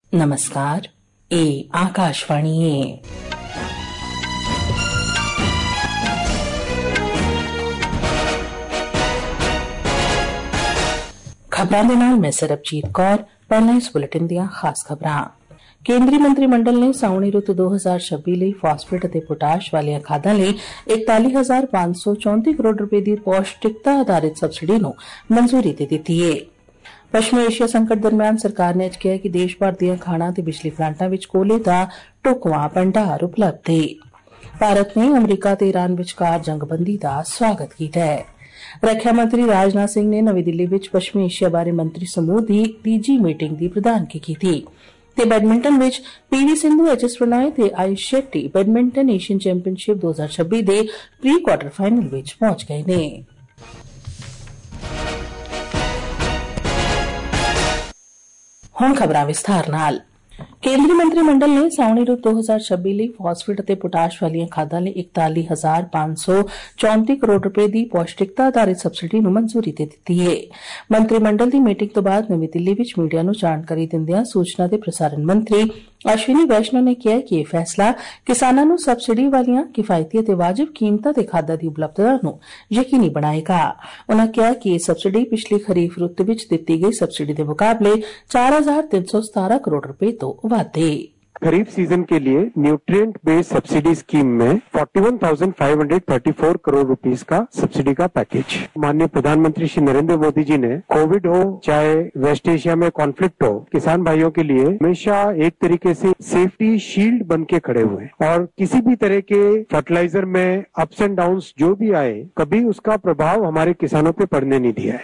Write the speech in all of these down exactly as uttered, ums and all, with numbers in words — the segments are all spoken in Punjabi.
नमस्कार, ए आकाशवाणी है। खबरां दे नाल मैं सरबजीत कौर। पहले इस बुलेटिन दियां खास खबरां। केंद्रीय मंत्रिमंडल ने साउणी रुत दो हज़ार छब्बी ਲਈ ਫਾਸਫੇਟ ਅਤੇ ਪੋਟਾਸ਼ ਵਾਲੀਆਂ ਖਾਦਾਂ ਲਈ इकताली हज़ार पांच सौ चौंती ਕਰੋੜ ਰੁਪਏ ਦੀ ਪੌਸ਼ਟਿਕਤਾ ਆਧਾਰਿਤ ਸਬਸਿਡੀ ਨੂੰ ਮਨਜ਼ੂਰੀ ਦੇ ਦਿੱਤੀ ਹੈ। ਪੱਛਮੀ ਏਸ਼ੀਆ ਸੰਕਟ ਦਰਮਿਆਨ ਸਰਕਾਰ ਨੇ ਅੱਜ ਕਿਹਾ ਕਿ ਦੇਸ਼ ਭਰ ਦੀਆਂ ਖਾਣਾਂ ਤੇ ਬਿਜਲੀ ਪਲਾਂਟਾਂ ਵਿੱਚ ਕੋਲੇ ਦਾ ਢੁਕਵਾਂ ਭੰਡਾਰ ਉਪਲਬਧ ਹੈ। ਭਾਰਤ ਨੇ ਅਮਰੀਕਾ ਤੇ ਈਰਾਨ ਵਿਚਕਾਰ ਜੰਗਬੰਦੀ ਦਾ ਸਵਾਗਤ ਕੀਤਾ ਹੈ। ਰੱਖਿਆ ਮੰਤਰੀ ਰਾਜਨਾਥ ਸਿੰਘ ਨੇ ਨਵੀਂ ਦਿੱਲੀ ਵਿੱਚ ਪੱਛਮੀ ਏਸ਼ੀਆ ਬਾਰੇ ਮੰਤਰੀ ਸਮੂਹ ਦੀ ਤੀਜੀ ਮੀਟਿੰਗ ਦੀ ਪ੍ਰਧਾਨਗੀ ਕੀਤੀ ਤੇ ਬੈਡਮਿੰਟਨ ਵਿੱਚ P V Sindhu, H S Prannoy ਤੇ Ayush Shetty badminton Asian championship ਦੋ ਹਜ਼ਾਰ ਛੱਬੀ ਦੇ ਪ੍ਰੀ ਕੁਆਰਟਰ ਫਾਈਨਲ ਵਿੱਚ ਪਹੁੰਚ ਗਏ ਨੇ। ਹੁਣ ਖਬਰਾਂ ਵਿਸਥਾਰ ਨਾਲ। ਕੇਂਦਰੀ ਮੰਤਰੀ ਮੰਡਲ ਨੇ ਸਾਉਣੀ ਰੁੱਤ ਦੋ ਹਜ਼ਾਰ ਛੱਬੀ ਲਈ ਫਾਸਫੇਟ ਅਤੇ ਪੋਟਾਸ਼ ਵਾਲੀਆਂ ਖਾਦਾਂ ਲਈ ਇਕਤਾਲੀ ਹਜ਼ਾਰ ਪੰਜ ਸੌ ਚੌਂਤੀ ਕਰੋੜ ਰੁਪਏ ਦੀ ਪੌਸ਼ਟਿਕਤਾ ਆਧਾਰਿਤ ਸਬਸਿਡੀ ਨੂੰ ਮਨਜ਼ੂਰੀ ਦੇ ਦਿੱਤੀ ਹੈ। ਮੰਤਰੀ ਮੰਡਲ ਦੀ ਮੀਟਿੰਗ ਤੋਂ ਬਾਅਦ ਨਵੀਂ ਦਿੱਲੀ ਵਿੱਚ ਮੀਡੀਆ ਨੂੰ ਜਾਣਕਾਰੀ ਦਿੰਦਿਆਂ ਸੂਚਨਾ ਤੇ ਪ੍ਰਸਾਰਣ ਮੰਤਰੀ ਅਸ਼ਵਨੀ ਵੈਸ਼ਨੋ ਨੇ ਕਿਹਾ ਕਿ ਇਹ ਫੈਸਲਾ ਕਿਸਾਨਾਂ ਨੂੰ ਸਬਸਿਡੀ ਵਾਲੀਆਂ ਕਿਫਾਇਤੀ ਅਤੇ ਵਾਜਿਬ ਕੀਮਤਾਂ ਤੇ ਖਾਦਾਂ ਦੀ ਉਪਲਬਧਤਾ ਨੂੰ ਯਕੀਨੀ ਬਣਾਏਗਾ। ਉਨ੍ਹਾਂ ਕਿਹਾ ਕਿ ਇਹ ਸਬਸਿਡੀ ਪਿਛਲੀ ਖਰੀਫ ਰੁੱਤ ਵਿੱਚ ਦਿੱਤੀ ਗਈ ਸਬਸਿਡੀ ਦੇ ਮੁਕਾਬਲੇ चार हज़ार तीन सौ सतारह करोड़ रुपए तो वादे। खरीफ सीजन के लिए न्यूट्रिएंट बेस्ड सब्सिडी स्कीम में इकतालीस हज़ार पाँच सौ चौंतीस करोड़ रुपीस का सब्सिडी का पैकेज माननीय प्रधानमंत्री श्री नरेंद्र मोदी जी ने कोविड हो चाहे वेस्ट एशिया में कॉन्फ्लिक्ट हो, किसान भाइयों के लिए हमेशा एक तरीके से सेफ्टी शील्ड बन के खड़े हुए और किसी भी तरह के फर्टिलाइजर में अप्स एंड डाउन्स जो भी आए कभी उसका प्रभाव हमारे किसानों पे पड़ने नहीं दिया है।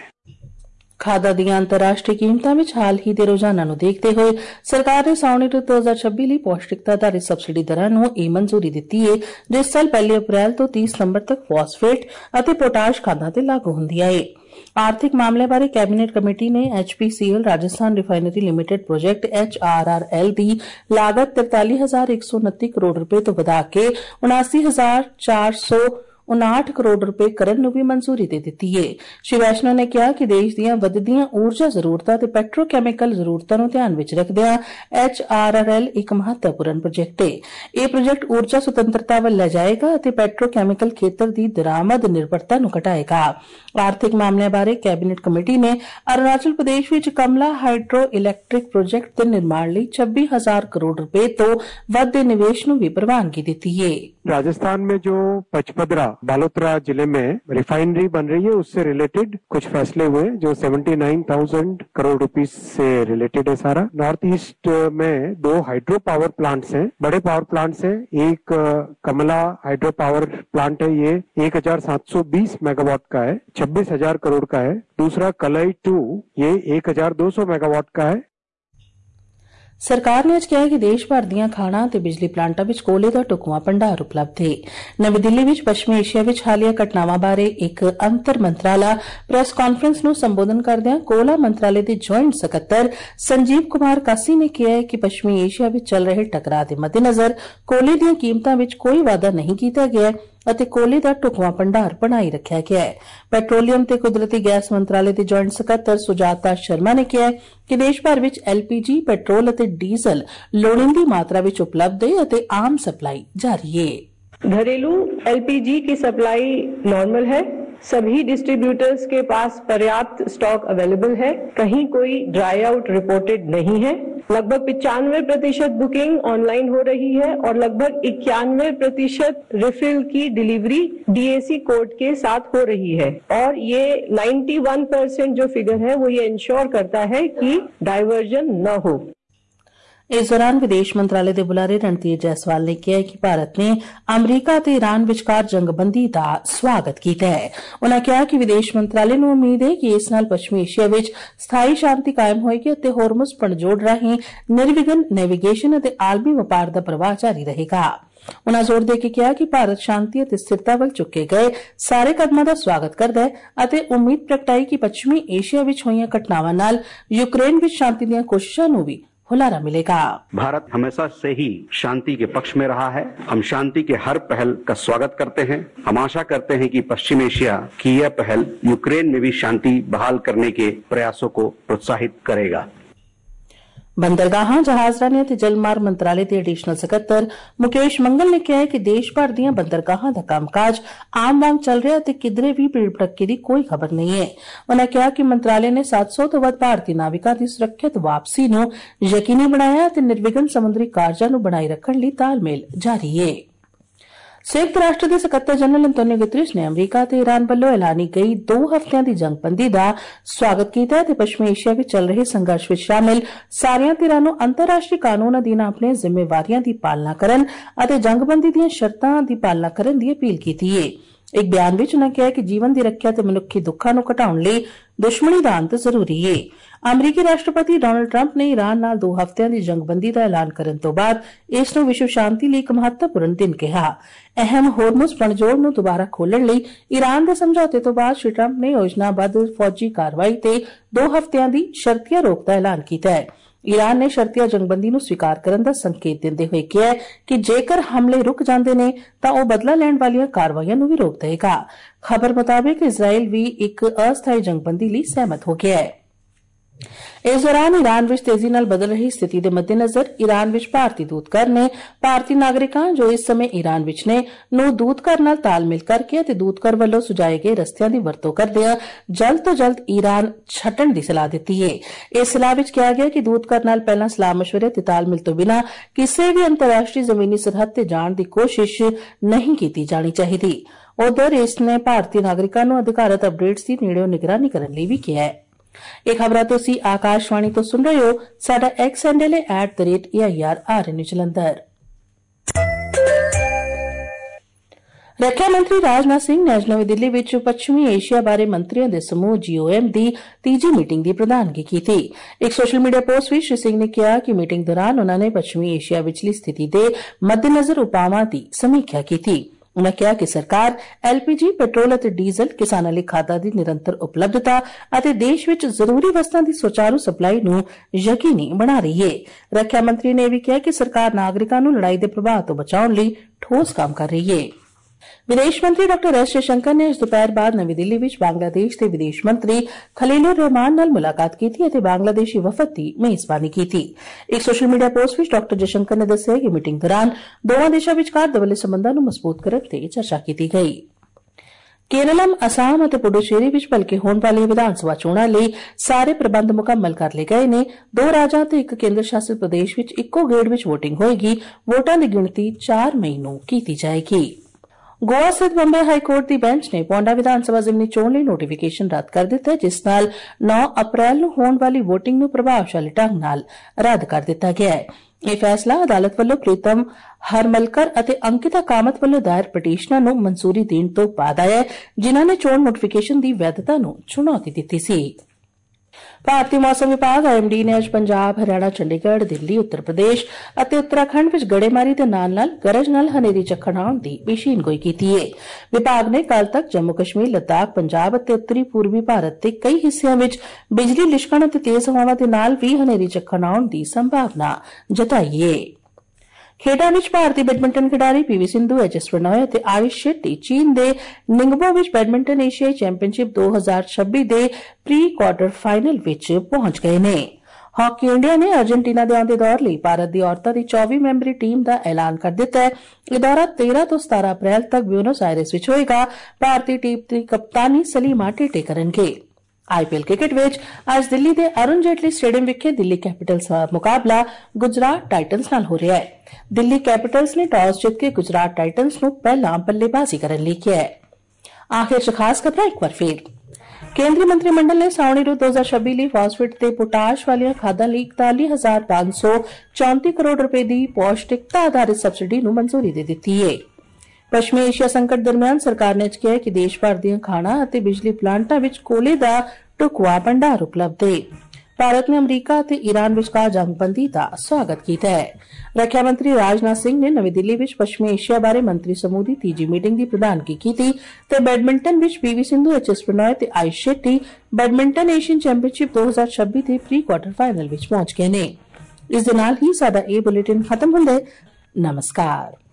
ਖਾਦਾਂ ਦੀਆਂ ਅੰਤਰਰਾਸ਼ਟਰੀ ਕੀਮਤਾਂ ਵਿੱਚ ਹਾਲ ਹੀ ਦੇ ਰੁਝਾਨਾਂ ਨੂੰ ਦੇਖਦੇ ਹੋਏ ਸਰਕਾਰ ਨੇ ਸਾਉਣੀ ਰੁੱਤ ਦੋ ਹਜ਼ਾਰ ਛੱਬੀ ਲਈ ਪੌਸ਼ਟਿਕਤਾ ਆਧਾਰਿਤ ਸਬਸਿਡੀ ਦਰਾਂ ਨੂੰ ਇਹ ਮਨਜ਼ੂਰੀ ਦਿੱਤੀ ਹੈ, ਜਿਸ ਸਾਲ ਪਹਿਲੀ ਅਪ੍ਰੈਲ ਤੋਂ ਤੀਹ ਸਤੰਬਰ ਤੱਕ ਫਾਸਫੇਟ ਅਤੇ ਪੋਟਾਸ਼ ਖਾਦਾਂ ਤੇ ਲਾਗੂ ਹੁੰਦੀਆਂ ਹੈ। ਆਰਥਿਕ ਮਾਮਲੇ ਬਾਰੇ ਕੈਬਨਿਟ ਕਮੇਟੀ ਨੇ H P C L Rajasthan refinery limited project H R R L ਦੀ ਲਾਗਤ ਤਰਤਾਲੀ ਹਜ਼ਾਰ ਇੱਕ ਸੌ ਉਨੱਤੀ ਕਰੋੜ ਰੁਪਏ ਤੋਂ ਵਧਾ ਕੇ ਉਨਾਸੀ ਹਜ਼ਾਰ ਚਾਰ ਸੌ उनाहठ करोड़ रुपए ਕਰਨ ਨੂੰ ਵੀ ਮਨਜ਼ੂਰੀ ਦੇ ਦਿੱਤੀ ਹੈ। ਸ਼੍ਰੀ ਵੈਸ਼ਨੋ ਨੇ ਕਿਹਾ ਕਿ ਦੇਸ਼ ਦੀਆਂ ਵਧਦੀਆਂ ਊਰਜਾ ਜ਼ਰੂਰਤਾਂ ਤੇ ਪੈਟਰੋਕੈਮੀਕਲ ਜ਼ਰੂਰਤਾਂ ਨੂੰ ਧਿਆਨ ਵਿੱਚ ਰੱਖਦਿਆਂ ਐਚ ਆਰ ਆਰ ਐਲ ਇੱਕ ਮਹੱਤਵਪੂਰਨ ਪ੍ਰੋਜੈਕਟ ਹੈ। ਇਹ ਪ੍ਰੋਜੈਕਟ ਊਰਜਾ ਸੁਤੰਤਰਤਾ ਵੱਲ ਲੈ ਜਾਏਗਾ ਅਤੇ ਪੈਟਰੋਕੈਮੀਕਲ ਖੇਤਰ ਦੀ ਦਰਾਮਦ ਨਿਰਭਰਤਾ ਨੂੰ ਘਟਾਏਗਾ। ਆਰਥਿਕ ਮਾਮਲਿਆਂ ਬਾਰੇ ਕੈਬਨਿਟ ਕਮੇਟੀ ਨੇ ਅਰੁਣਾਚਲ ਪ੍ਰਦੇਸ਼ ਵਿੱਚ ਕਮਲਾ ਹਾਈਡਰੋ ਇਲੈਕਟ੍ਰਿਕ ਪ੍ਰੋਜੈਕਟ ਦੇ ਨਿਰਮਾਣ ਲਈ ਛੱਬੀ ਹਜ਼ਾਰ ਕਰੋੜ ਰੁਪਏ ਤੋਂ ਵੱਧ ਦੇ ਨਿਵੇਸ਼ ਨੂੰ ਵੀ ਪ੍ਰਵਾਨਗੀ ਦਿੱਤੀ ਹੈ। राजस्थान में जो पचपदरा बालोतरा जिले में रिफाइनरी बन रही है उससे रिलेटेड कुछ फैसले हुए जो उन्यासी हज़ार करोड़ रुपीस से रिलेटेड है। सारा नॉर्थ ईस्ट में दो हाइड्रो पावर प्लांट्स हैं, बड़े पावर प्लांट्स हैं। एक कमला हाइड्रो पावर प्लांट है, ये एक हजार सात सौ बीस मेगावाट का है, छब्बीस हजार करोड़ का है। दूसरा कलई टू, ये एक हजार दो सौ मेगावाट का है। ਸਰਕਾਰ ਨੇ ਅੱਜ ਕਿਹਾ ਕਿ ਦੇਸ਼ ਭਰ ਦੀਆਂ ਖਾਣਾਂ ਤੇ ਬਿਜਲੀ ਪਲਾਂਟਾਂ ਵਿੱਚ ਕੋਲੇ ਦਾ ਢੁਕਵਾਂ ਭੰਡਾਰ ਉਪਲਬਧ ਹੈ। ਨਵੀਂ ਦਿੱਲੀ ਵਿੱਚ ਪੱਛਮੀ ਏਸ਼ੀਆ ਵਿੱਚ ਹਾਲੀਆ ਘਟਨਾਵਾਂ ਬਾਰੇ ਇੱਕ ਅੰਤਰ ਮੰਤਰਾਲਾ ਪ੍ਰੈਸ ਕਾਨਫਰੰਸ ਨੂੰ ਸੰਬੋਧਨ ਕਰਦਿਆਂ ਕੋਲਾ ਮੰਤਰਾਲੇ ਦੇ ਜੁਆਇੰਟ ਸਕੱਤਰ ਸੰਜੀਵ ਕੁਮਾਰ ਕਾਸੀ ਨੇ ਕਿਹਾ ਕਿ ਪੱਛਮੀ ਏਸ਼ੀਆ ਵਿੱਚ ਚੱਲ ਰਹੇ ਟਕਰਾਅ ਦੇ ਮੱਦੇਨਜ਼ਰ ਕੋਲੇ ਦੀਆਂ ਕੀਮਤਾਂ ਵਿੱਚ ਕੋਈ ਵਾਧਾ ਨਹੀਂ ਕੀਤਾ ਗਿਆ ਅਤੇ ਕੋਲੇ ਦਾ ਢੁਕਵਾਂ ਭੰਡਾਰ ਬਣਾਈ ਰੱਖਿਆ ਗਿਆ ਹੈ। ਪੈਟਰੋਲੀਅਮ ਤੇ ਕੁਦਰਤੀ ਗੈਸ ਮੰਤਰਾਲੇ ਦੇ ਜੁਆਇੰਟ ਸਕੱਤਰ ਸੁਜਾਤਾ ਸ਼ਰਮਾ ਨੇ ਕਿਹਾ ਕਿ ਦੇਸ਼ ਭਰ ਵਿੱਚ ਐਲ ਪੀ ਜੀ, ਪੈਟਰੋਲ ਅਤੇ ਡੀਜ਼ਲ ਲੋੜੀਂਦੀ ਮਾਤਰਾ ਵਿੱਚ ਉਪਲਬਧ ਹੈ ਅਤੇ ਆਮ ਸਪਲਾਈ ਜਾਰੀ ਹੈ। घरेलू एल पी जी की सप्लाई नॉर्मल है, सभी डिस्ट्रीब्यूटर्स के पास पर्याप्त स्टॉक अवेलेबल है, कहीं कोई ड्राई आउट रिपोर्टेड नहीं है। लगभग पिचानवे प्रतिशत बुकिंग ऑनलाइन हो रही है और लगभग इक्यानवे प्रतिशत रिफिल की delivery D A C code के साथ हो रही है और ये इक्यानवे परसेंट जो फिगर है वो ये इंश्योर करता है कि डाइवर्जन न हो। ਇਸ ਦੌਰਾਨ ਵਿਦੇਸ਼ ਮੰਤਰਾਲੇ ਦੇ ਬੁਲਾਰੇ ਰਣਧੀਰ ਜੈਸਵਾਲ ਨੇ ਕਿਹਾ ਕਿ ਭਾਰਤ ਨੇ ਅਮਰੀਕਾ ਅਤੇ ਈਰਾਨ ਵਿਚਕਾਰ ਜੰਗਬੰਦੀ ਦਾ ਸਵਾਗਤ ਕੀਤਾ ਹੈ। ਉਨ੍ਹਾਂ ਕਿਹਾ ਕਿ ਵਿਦੇਸ਼ ਮੰਤਰਾਲੇ ਨੂੰ ਉਮੀਦ ਹੈ ਕਿ ਇਸ ਨਾਲ ਪੱਛਮੀ ਏਸ਼ੀਆ ਵਿੱਚ ਸਥਾਈ ਸ਼ਾਂਤੀ ਕਾਇਮ ਹੋਏਗੀ ਅਤੇ ਹੋਰਮੁਜ਼ ਪਣਜੋੜ ਰਾਹੀਂ ਨਿਰਵਿਘਨ ਨੈਵੀਗੇਸ਼ਨ ਅਤੇ ਆਲਮੀ ਵਪਾਰ ਦਾ ਪ੍ਰਵਾਹ ਜਾਰੀ ਰਹੇਗਾ। ਉਨ੍ਹਾਂ ਜ਼ੋਰ ਦੇ ਕੇ ਕਿਹਾ ਕਿ ਭਾਰਤ ਸ਼ਾਂਤੀ ਅਤੇ ਸਥਿਰਤਾ ਵੱਲ ਚੁੱਕੇ ਗਏ ਸਾਰੇ ਕਦਮਾਂ ਦਾ ਸਵਾਗਤ ਕਰਦਾ ਹੈ ਅਤੇ ਉਮੀਦ ਪ੍ਰਗਟਾਈ ਕਿ ਪੱਛਮੀ ਏਸ਼ੀਆ ਵਿੱਚ ਹੋਈਆਂ ਘਟਨਾਵਾਂ ਨਾਲ ਯੂਕਰੇਨ ਵਿੱਚ ਸ਼ਾਂਤੀ ਦੀਆਂ ਕੋਸ਼ਿਸ਼ਾਂ ਨੂੰ ਵੀ हुलारा मिलेगा। भारत हमेशा से ही शांति के पक्ष में रहा है। हम शांति के हर पहल का स्वागत करते हैं। हम आशा करते हैं कि पश्चिम एशिया की यह पहल यूक्रेन में भी शांति बहाल करने के प्रयासों को प्रोत्साहित करेगा। ਬੰਦਰਗਾਹਾਂ, ਜਹਾਜ਼ਰਾਨੀ ਅਤੇ ਜਲਮਾਰਗ ਮੰਤਰਾਲੇ ਦੇ ਐਡੀਸ਼ਨਲ ਸਕੱਤਰ ਮੁਕੇਸ਼ ਮੰਗਲ ਨੇ ਕਿਹਾ ਕਿ ਦੇਸ਼ ਭਰ ਦੀਆਂ ਬੰਦਰਗਾਹਾਂ ਦਾ ਕੰਮਕਾਜ ਆਮ ਵਾਂਗ ਚੱਲ ਰਿਹਾ ਅਤੇ ਕਿਧਰੇ ਵੀ ਭੀੜ ਭੜੱਕੇ ਦੀ ਕੋਈ ਖਬਰ ਨਹੀਂ ਹੈ। ਉਨ੍ਹਾਂ ਕਿਹਾ ਕਿ ਮੰਤਰਾਲੇ ਨੇ ਸੱਤ ਸੌ ਤੋਂ ਵੱਧ ਭਾਰਤੀ ਨਾਵਿਕਾਂ ਦੀ ਸੁਰੱਖਿਅਤ ਵਾਪਸੀ ਨੂੰ ਯਕੀਨੀ ਬਣਾਇਆ ਅਤੇ ਨਿਰਵਿਘਨ ਸਮੁੰਦਰੀ ਕਾਰਜਾਂ ਨੂੰ ਬਣਾਈ ਰੱਖਣ ਲਈ ਤਾਲਮੇਲ ਜਾਰੀ ਹੈ। ਸੰਯੁਕਤ ਰਾਸ਼ਟਰ ਦੇ ਸਕੱਤਰ ਜਨਰਲ ਅੰਤੋਨੀਓ ਗੁਤਰੇਸ ਨੇ ਅਮਰੀਕਾ ਅਤੇ ਈਰਾਨ ਵੱਲੋਂ ਐਲਾਨੀ ਗਈ ਦੋ ਹਫ਼ਤਿਆਂ ਦੀ ਜੰਗਬੰਦੀ ਦਾ ਸਵਾਗਤ ਕੀਤਾ ਅਤੇ ਪੱਛਮੀ ਏਸ਼ੀਆ ਵਿੱਚ ਚੱਲ ਰਹੇ ਸੰਘਰਸ਼ ਵਿੱਚ ਸ਼ਾਮਿਲ ਸਾਰੀਆਂ ਧਿਰਾਂ ਨੂੰ ਅੰਤਰਰਾਸ਼ਟਰੀ ਕਾਨੂੰਨ ਅਧੀਨ ਆਪਣੀਆਂ ਜ਼ਿੰਮੇਵਾਰੀਆਂ ਦੀ ਪਾਲਣਾ ਕਰਨ ਅਤੇ ਜੰਗਬੰਦੀ ਦੀਆਂ ਸ਼ਰਤਾਂ ਦੀ ਪਾਲਣਾ ਕਰਨ ਦੀ ਅਪੀਲ ਕੀਤੀ ਹੈ। ਇੱਕ ਬਿਆਨ ਵਿੱਚ ਉਨ੍ਹਾਂ ਕਿਹਾ ਕਿ ਜੀਵਨ ਦੀ ਰੱਖਿਆ ਅਤੇ ਮਨੁੱਖੀ ਦੁੱਖਾਂ ਨੂੰ ਘਟਾਉਣ ਲਈ ਦੁਸ਼ਮਣੀ ਦਾ ਅੰਤ ਜ਼ਰੂਰੀ ਹੈ। ਅਮਰੀਕੀ ਰਾਸ਼ਟਰਪਤੀ ਡੋਨਾਲਡ ਟਰੰਪ ਨੇ ਈਰਾਨ ਨਾਲ ਦੋ ਹਫ਼ਤਿਆਂ ਦੀ ਜੰਗਬੰਦੀ ਦਾ ਐਲਾਨ ਕਰਨ ਤੋਂ ਬਾਅਦ ਇਸ ਨੂੰ ਵਿਸ਼ਵ ਸ਼ਾਂਤੀ ਲਈ ਇੱਕ ਮਹੱਤਵਪੂਰਨ ਦਿਨ ਕਿਹਾ। ਅਹਿਮ ਹੋਰਮੁਜ਼ ਪਣਜੋੜ ਨੂੰ ਦੁਬਾਰਾ ਖੋਲ੍ਹਣ ਲਈ ਈਰਾਨ ਦੇ ਸਮਝੌਤੇ ਤੋਂ ਬਾਅਦ ਸ਼੍ਰੀ ਟਰੰਪ ਨੇ ਯੋਜਨਾਬੱਧ ਫੌਜੀ ਕਾਰਵਾਈ ਤੇ ਦੋ ਹਫ਼ਤਿਆਂ ਦੀ ਸ਼ਰਤੀਆ ਰੋਕ ਦਾ ਐਲਾਨ ਕੀਤਾ ਹੈ। ਈਰਾਨ ਨੇ ਸ਼ਰਤੀਆ ਜੰਗਬੰਦੀ ਨੂੰ ਸਵੀਕਾਰ ਕਰਨ ਦਾ ਸੰਕੇਤ ਦਿੰਦੇ ਹੋਏ ਕਿਹਾ ਕਿ ਜੇਕਰ ਹਮਲੇ ਰੁਕ ਜਾਂਦੇ ਨੇ ਤਾਂ ਉਹ ਬਦਲਾ ਲੈਣ ਵਾਲੀਆਂ ਕਾਰਵਾਈਆਂ ਨੂੰ ਵੀ ਰੋਕ ਦੇਵੇਗਾ। ਖਬਰ ਮੁਤਾਬਿਕ ਇਜ਼ਰਾਈਲ ਵੀ ਇੱਕ ਅਸਥਾਈ ਜੰਗਬੰਦੀ ਲਈ ਸਹਿਮਤ ਹੋ ਗਿਆ ਹੈ। ਇਸ ਦੌਰਾਨ ਈਰਾਨ ਵਿੱਚ ਤੇਜ਼ੀ ਨਾਲ ਬਦਲ ਰਹੀ ਸਥਿਤੀ ਦੇ ਮੱਦੇਨਜ਼ਰ ਈਰਾਨ ਵਿੱਚ ਭਾਰਤੀ ਦੂਤਘਰ ਨੇ ਭਾਰਤੀ ਨਾਗਰਿਕਾਂ ਜੋ ਇਸ ਸਮੇਂ ਈਰਾਨ ਵਿੱਚ ਨੇ ਨੂੰ ਦੂਤਘਰ ਨਾਲ ਤਾਲਮੇਲ ਕਰਕੇ ਅਤੇ ਦੂਤਘਰ ਵੱਲੋਂ ਸੁਝਾਏ ਗਏ ਰਸਤਿਆਂ ਦੀ ਵਰਤੋਂ ਕਰਦਿਆਂ ਜਲਦ ਤੋਂ ਜਲਦ ਈਰਾਨ ਛੱਡਣ ਦੀ ਸਲਾਹ ਦਿੱਤੀ ਹੈ। ਇਸ ਸਲਾਹ ਵਿੱਚ ਕਿਹਾ ਗਿਆ ਕਿ ਦੂਤਘਰ ਨਾਲ ਪਹਿਲਾਂ ਸਲਾਹ ਮਸ਼ਵਰੇ ਤੇ ਤਾਲਮੇਲ ਤੋਂ ਬਿਨਾਂ ਕਿਸੇ ਵੀ ਅੰਤਰਰਾਸ਼ਟਰੀ ਜ਼ਮੀਨੀ ਸਰਹੱਦ ਤੇ ਜਾਣ ਦੀ ਕੋਸ਼ਿਸ਼ ਨਹੀਂ ਕੀਤੀ ਜਾਣੀ ਚਾਹੀਦੀ। ਉਧਰ ਇਸ ਨੇ ਭਾਰਤੀ ਨਾਗਰਿਕਾਂ ਨੂੰ ਅਧਿਕਾਰਤ ਅਪਡੇਟਸ ਦੀ ਨੇੜਿਓਂ ਨਿਗਰਾਨੀ ਕਰਨ ਲਈ ਵੀ ਕਿਹਾ ਹੈ। ਇਹ ਖਬਰਾਂ ਤੁਸੀਂ ਆਕਾਸ਼ਵਾਣੀ ਤੋਂ ਸੁਣ ਰਹੇ ਹੋ। ਸਾਡਾ ਐਕਸ ਹੈਂਡਲ ਹੈ at the rate A I R R N Jalandhar. ਰੱਖਿਆ ਮੰਤਰੀ ਰਾਜਨਾਥ ਸਿੰਘ ਨੇ ਅੱਜ ਨਵੀਂ ਦਿੱਲੀ ਵਿੱਚ ਪੱਛਮੀ ਏਸ਼ੀਆ ਬਾਰੇ ਮੰਤਰੀਆਂ ਦੇ ਸਮੂਹ ਜੀ ਓ ਐਮ ਦੀ ਤੀਜੀ ਮੀਟਿੰਗ ਦੀ ਪ੍ਰਧਾਨਗੀ ਕੀਤੀ। ਇੱਕ ਸੋਸ਼ਲ ਮੀਡੀਆ ਪੋਸਟ ਵਿੱਚ ਸ਼੍ਰੀ ਸਿੰਘ ਨੇ ਕਿਹਾ ਕਿ ਮੀਟਿੰਗ ਦੌਰਾਨ ਉਨ੍ਹਾਂ ਨੇ ਪੱਛਮੀ ਏਸ਼ੀਆ ਵਿਚਲੀ ਸਥਿਤੀ ਦੇ ਮੱਦੇਨਜ਼ਰ ਉਪਾਵਾਂ ਦੀ ਸਮੀਖਿਆ ਕੀਤੀ। ਉਨ੍ਹਾਂ ਕਿਹਾ ਕਿ ਸਰਕਾਰ ਐਲ ਪੀ ਜੀ, ਪੈਟਰੋਲ ਅਤੇ ਡੀਜ਼ਲ, ਕਿਸਾਨਾਂ ਲਈ ਖਾਦਾਂ ਦੀ ਨਿਰੰਤਰ ਉਪਲਬਧਤਾ ਅਤੇ ਦੇਸ਼ ਵਿੱਚ ਜ਼ਰੂਰੀ ਵਸਤਾਂ ਦੀ ਸੁਚਾਰੂ ਸਪਲਾਈ ਨੂੰ ਯਕੀਨੀ ਬਣਾ ਰਹੀ ਹੈ। ਰੱਖਿਆ ਮੰਤਰੀ ਨੇ ਇਹ ਵੀ ਕਿਹਾ ਕਿ ਸਰਕਾਰ ਨਾਗਰਿਕਾਂ ਨੂੰ ਲੜਾਈ ਦੇ ਪ੍ਰਭਾਵ ਤੋਂ ਬਚਾਉਣ ਲਈ ਠੋਸ ਕੰਮ ਕਰ ਰਹੀ ਹੈ। ਵਿਦੇਸ਼ ਮੰਤਰੀ ਡਾ ਐਸ ਜਯਸ਼ੰਕਰ ਨੇ ਅੱਜ ਦੁਪਹਿਰ ਬਾਅਦ ਨਵੀਂ ਦਿੱਲੀ ਵਿੱਚ ਬੰਗਲਾਦੇਸ਼ ਦੇ ਵਿਦੇਸ਼ ਮੰਤਰੀ ਖਲੀਲੁਰ ਰਹਿਮਾਨ ਨਾਲ ਮੁਲਾਕਾਤ ਕੀਤੀ ਅਤੇ ਬੰਗਲਾਦੇਸ਼ੀ ਵਫਦ ਦੀ ਮੇਜ਼ਬਾਨੀ ਕੀਤੀ। ਇੱਕ ਸੋਸ਼ਲ ਮੀਡੀਆ ਪੋਸਟ ਵਿੱਚ ਡਾ ਜਯਸ਼ੰਕਰ ਨੇ ਦੱਸਿਆ ਕਿ ਮੀਟਿੰਗ ਦੌਰਾਨ ਦੋਵਾਂ ਦੇਸ਼ਾਂ ਵਿਚਕਾਰ ਦਵੱਲੇ ਸਬੰਧਾਂ ਨੂੰ ਮਜ਼ਬੂਤ ਕਰਨ ਤੇ ਚਰਚਾ ਕੀਤੀ ਗਈ। ਕੇਰਲਮ, ਅਸਾਮ ਅਤੇ ਪੁਡੂਚੇਰੀ ਵਿੱਚ ਭਲਕੇ ਹੋਣ ਵਾਲੀਆਂ ਵਿਧਾਨ ਸਭਾ ਚੋਣਾਂ ਲਈ ਸਾਰੇ ਪ੍ਰਬੰਧ ਮੁਕੰਮਲ ਕਰ ਲਏ ਗਏ ਨੇ। ਦੋ ਰਾਜਾਂ ਤੇ ਇੱਕ ਕੇਂਦਰ ਸ਼ਾਸਿਤ ਪ੍ਰਦੇਸ਼ ਵਿੱਚ ਇੱਕੋ ਗੇੜ ਵਿੱਚ ਵੋਟਿੰਗ ਹੋਏਗੀ। ਵੋਟਾਂ ਦੀ ਗਿਣਤੀ ਚਾਰ ਮਈ ਨੂੰ ਕੀਤੀ ਜਾਏਗੀ। ਗੋਆ ਸਥਿਤ ਬੰਬਈ ਹਾਈ ਕੋਰਟ ਦੀ ਬੈਂਚ ਨੇ ਪੌਂਡਾ ਵਿਧਾਨ ਸਭਾ ਜ਼ਿਮਨੀ ਚੋਣ ਲਈ ਨੋਟੀਫਿਕੇਸ਼ਨ ਰੱਦ ਕਰ ਦਿੱਤਾ, ਜਿਸ ਨਾਲ ਨੌ ਅਪ੍ਰੈਲ ਨੂੰ ਹੋਣ ਵਾਲੀ ਵੋਟਿੰਗ ਨੂੰ ਪ੍ਰਭਾਵਸ਼ਾਲੀ ਢੰਗ ਨਾਲ ਰੱਦ ਕਰ ਦਿੱਤਾ ਗਿਆ ਹੈ। ਇਹ ਫੈਸਲਾ ਅਦਾਲਤ ਵੱਲੋਂ ਪ੍ਰੀਤਮ ਹਰਮਲਕਰ ਅਤੇ ਅੰਕਿਤਾ ਕਾਮਤ ਵੱਲੋਂ ਦਾਇਰ ਪਟੀਸ਼ਨਾਂ ਨੂੰ ਮਨਜ਼ੂਰੀ ਦੇਣ ਤੋਂ ਬਾਅਦ ਆਇਆ, ਜਿਨ੍ਹਾਂ ਨੇ ਚੋਣ ਨੋਟੀਫਿਕੇਸ਼ਨ ਦੀ ਵੈਧਤਾ ਨੂੰ ਚੁਣੌਤੀ ਦਿੱਤੀ ਸੀ। ਭਾਰਤੀ ਮੌਸਮ ਵਿਭਾਗ ਆਈ ਐਮ ਡੀ ਨੇ ਅੱਜ ਪੰਜਾਬ, ਹਰਿਆਣਾ, ਚੰਡੀਗੜ੍ਹ, ਦਿੱਲੀ, ਉੱਤਰ ਪ੍ਰਦੇਸ਼ ਅਤੇ ਉੱਤਰਾਖੰਡ ਵਿੱਚ ਗੜੇਮਾਰੀ ਦੇ ਨਾਲ ਨਾਲ ਗਰਜ ਨਾਲ ਹਨੇਰੀ ਝੱਖੜ ਆਉਣ ਦੀ ਪੇਸ਼ੀਨਗੋਈ ਕੀਤੀ ਹੈ। ਵਿਭਾਗ ਨੇ ਕੱਲ੍ਹ ਤੱਕ ਜੰਮੂ ਕਸ਼ਮੀਰ, ਲੱਦਾਖ, ਪੰਜਾਬ ਅਤੇ ਉੱਤਰੀ ਪੂਰਬੀ ਭਾਰਤ ਦੇ ਕਈ ਹਿੱਸਿਆਂ ਵਿੱਚ ਬਿਜਲੀ ਲਿਸ਼ਕਣ ਅਤੇ ਤੇਜ਼ ਹਵਾਵਾਂ ਦੇ ਨਾਲ ਵੀ ਹਨੇਰੀ ਝੱਖੜ ਆਉਣ ਦੀ ਸੰਭਾਵਨਾ ਜਤਾਈ ਹੈ। ਖੇਡਾਂ ਵਿੱਚ ਭਾਰਤੀ ਬੈਡਮਿੰਟਨ ਖਿਡਾਰੀ P V Sindhu, H S Prannoy ਅਤੇ ਆਯੁਸ਼ ਸ਼ੈਟੀ ਚੀਨ ਦੇ ਨਿੰਗਬੋ ਵਿੱਚ ਬੈਡਮਿੰਟਨ ਏਸ਼ੀਆਈ ਚੈਂਪੀਅਨਸ਼ਿਪ ਦੋ ਹਜ਼ਾਰ ਛੱਬੀ ਦੇ ਪ੍ਰੀ ਕੁਆਰਟਰ ਫਾਈਨਲ ਵਿੱਚ ਪਹੁੰਚ ਗਏ ਨੇ। ਹਾਕੀ ਇੰਡੀਆ ਨੇ ਅਰਜਨਟੀਨਾ ਦੇ ਆਉਂਦੇ ਦੌਰ ਲਈ ਭਾਰਤ ਦੀ ਔਰਤਾਂ ਦੀ ਚੌਵੀ ਮੈਂਬਰੀ ਟੀਮ ਦਾ ਐਲਾਨ ਕਰ ਦਿੱਤਾ ਹੈ। ਇਹ ਦੌਰਾ ਤੇਰਾਂ ਤੋਂ ਸਤਾਰਾਂ ਅਪ੍ਰੈਲ ਤੱਕ ਬਿਊਨਸ ਆਇਰਸ ਵਿੱਚ ਹੋਏਗਾ। ਭਾਰਤੀ ਟੀਮ ਦੀ ਕਪਤਾਨੀ ਸਲੀਮਾ ਟੇਟੇ ਕਰਨਗੇ। ਆਈ ਪੀ ਐਲ ਕ੍ਰਿਕਟ ਵਿੱਚ ਅੱਜ ਦਿੱਲੀ ਦੇ ਅਰੁਣ ਜੇਟਲੀ ਸਟੇਡੀਅਮ ਵਿਖੇ ਦਿੱਲੀ ਕੈਪੀਟਲਸ ਦਾ ਮੁਕਾਬਲਾ ਗੁਜਰਾਤ ਟਾਈਟਨਸ ਨਾਲ ਹੋ ਰਿਹਾ ਹੈ। ਦਿੱਲੀ ਕੈਪੀਟਲਸ ਨੇ ਟਾਸ ਜਿੱਤ ਕੇ ਗੁਜਰਾਤ ਟਾਈਟਨਸ ਨੂੰ ਪਹਿਲਾਂ ਬੱਲੇਬਾਜ਼ੀ ਕਰਨ ਲਈ ਕਿਹਾ ਹੈ। ਆਖਿਰ ਚ ਖਾਸ ਖਬਰਾਂ ਇੱਕ ਵਾਰ ਫੇਰ। ਕੇਂਦਰੀ ਮੰਤਰੀ ਮੰਡਲ ਨੇ ਸਾਉਣੀ ਰੁੱਤ ਦੋ ਹਜ਼ਾਰ ਛੱਬੀ ਲਈ ਫਾਸਫੇਟ ਤੇ ਪੋਟਾਸ਼ ਵਾਲੀਆਂ ਖਾਦਾਂ ਲਈ ਇਕਤਾਲੀ ਹਜ਼ਾਰ ਪੰਜ ਸੌ ਚੌਂਤੀ ਕਰੋੜ ਰੁਪਏ ਦੀ ਪੌਸ਼ਟਿਕਤਾ ਆਧਾਰਿਤ ਸਬਸਿਡੀ ਨੂੰ ਮਨਜ਼ੂਰੀ ਦੇ ਦਿੱਤੀ ਹੈ। ਪੱਛਮੀ ਏਸ਼ੀਆ ਸੰਕਟ ਦਰਮਿਆਨ ਸਰਕਾਰ ਨੇ ਕਿਹਾ ਹੈ ਕਿ ਦੇਸ਼ ਭਰ ਦੀਆਂ ਖਾਣਾਂ ਅਤੇ ਬਿਜਲੀ ਪਲਾਂਟਾਂ ਵਿੱਚ ਕੋਲੇ ਦਾ ਢੁਕਵਾਂ ਭੰਡਾਰ ਉਪਲਬਧ ਹੈ। ਭਾਰਤ ਨੇ ਅਮਰੀਕਾ ਅਤੇ ਈਰਾਨ ਵਿਚਕਾਰ ਜੰਗਬੰਦੀ ਦਾ ਸਵਾਗਤ ਕੀਤਾ ਹੈ। ਰੱਖਿਆ ਮੰਤਰੀ ਰਾਜਨਾਥ ਸਿੰਘ ਨੇ ਨਵੀਂ ਦਿੱਲੀ ਵਿੱਚ ਪੱਛਮੀ ਏਸ਼ੀਆ ਬਾਰੇ ਮੰਤਰੀ ਸਮੂਹ ਦੀ ਤੀਜੀ ਮੀਟਿੰਗ ਦੀ ਪ੍ਰਧਾਨਗੀ ਕੀਤੀ ਤੇ ਬੈਡਮਿੰਟਨ ਵਿੱਚ P V Sindhu, H S Prannoy ਤੇ Ayush Shetty badminton Asian championship ਦੋ ਹਜ਼ਾਰ ਛੱਬੀ ਦੇ ਪ੍ਰੀ ਕੁਆਰਟਰ ਫਾਈਨਲ ਵਿੱਚ ਪਹੁੰਚ ਗਏ ਨੇ। ਇਸ ਦੇ ਨਾਲ ਹੀ ਸਾਡਾ ਇਹ ਬੁਲੇਟਿਨ ਖਤਮ ਹੁੰਦਾ ਹੈ। ਨਮਸਕਾਰ।